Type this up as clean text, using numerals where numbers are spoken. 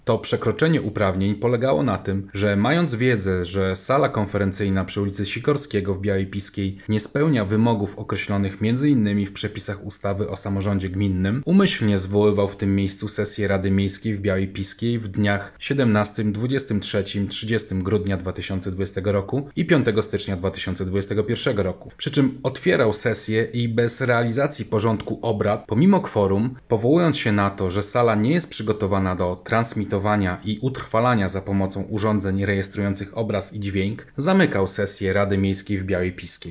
To przekroczenie uprawnień polegało na tym, że mając wiedzę, że sala konferencyjna przy ulicy Sikorskiego w Białej Piskiej nie spełnia wymogów określonych m.in. w przepisach ustawy o samorządzie gminnym, umyślnie zwoływał w tym miejscu sesję Rady Miejskiej w Białej Piskiej w dniach 17, 23, 30 grudnia 2020 roku i 5 stycznia 2021 roku. Przy czym otwierał sesję i bez realizacji porządku obrad, pomimo kworum, powołując się na to, że sala nie jest przygotowana do transmitowania i utrwalania za pomocą urządzeń rejestrujących obraz i dźwięk, zamykał sesję Rady Miejskiej w Białej Piskiej.